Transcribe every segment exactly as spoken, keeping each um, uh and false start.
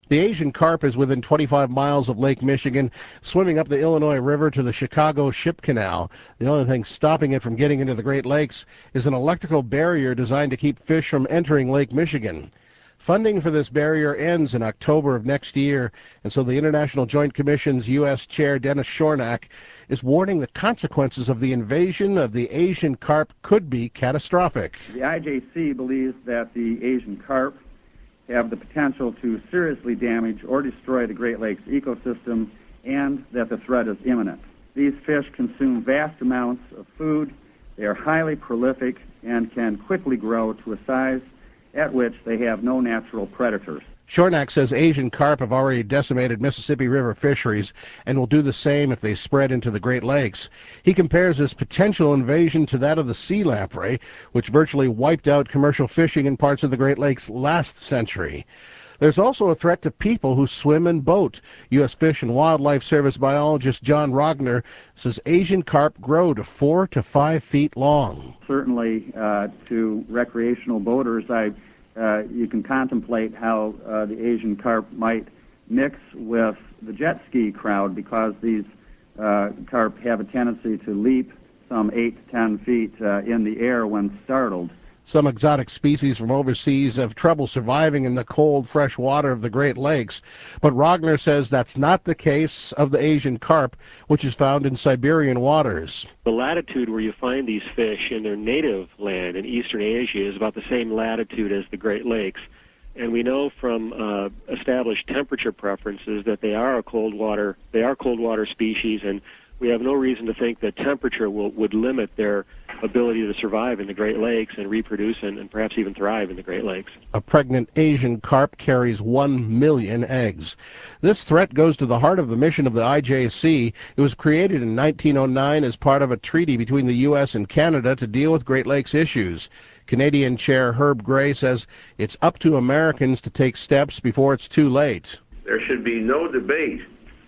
The Asian carp is within twenty-five miles of Lake Michigan, swimming up the Illinois River to the Chicago Ship Canal. The only thing stopping it from getting into the Great Lakes is an electrical barrier designed to keep fish from entering Lake Michigan. Funding for this barrier ends in October of next year, and so the International Joint Commission's U S Chair Dennis Shornack is warning the consequences of the invasion of the Asian carp could be catastrophic. The I J C believes that the Asian carp have the potential to seriously damage or destroy the Great Lakes ecosystem, and that the threat is imminent. These fish consume vast amounts of food, they are highly prolific, and can quickly grow to a size at which they have no natural predators. Shornack says Asian carp have already decimated Mississippi River fisheries and will do the same if they spread into the Great Lakes. He compares this potential invasion to that of the sea lamprey, which virtually wiped out commercial fishing in parts of the Great Lakes last century. There's also a threat to people who swim and boat. U S Fish and Wildlife Service biologist John Rogner says Asian carp grow to four to five feet long. Certainly, uh, to recreational boaters, I Uh, you can contemplate how uh, the Asian carp might mix with the jet ski crowd, because these uh, carp have a tendency to leap some eight to ten feet uh, in the air when startled. Some exotic species from overseas have trouble surviving in the cold, fresh water of the Great Lakes, but Rogner says that's not the case of the Asian carp, which is found in Siberian waters. The latitude where you find these fish in their native land in eastern Asia is about the same latitude as the Great Lakes, and we know from uh, established temperature preferences that they are a cold water, they are cold water species, and we have no reason to think that temperature will, would limit their ability to survive in the Great Lakes and reproduce and, and perhaps even thrive in the Great Lakes. A pregnant Asian carp carries one million eggs. This threat goes to the heart of the mission of the I J C. It was created in nineteen oh nine as part of a treaty between the U S and Canada to deal with Great Lakes issues. Canadian Chair Herb Gray says it's up to Americans to take steps before it's too late. There should be no debate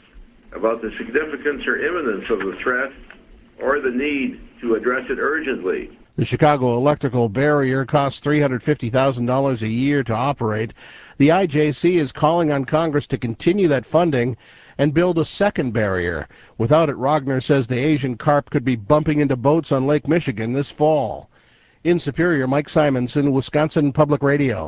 about the significance or imminence of the threat or the need to address it urgently. The Chicago electrical barrier costs three hundred fifty thousand dollars a year to operate. The I J C is calling on Congress to continue that funding and build a second barrier. Without it, Rogner says the Asian carp could be bumping into boats on Lake Michigan this fall. In Superior, Mike Simonson, Wisconsin Public Radio.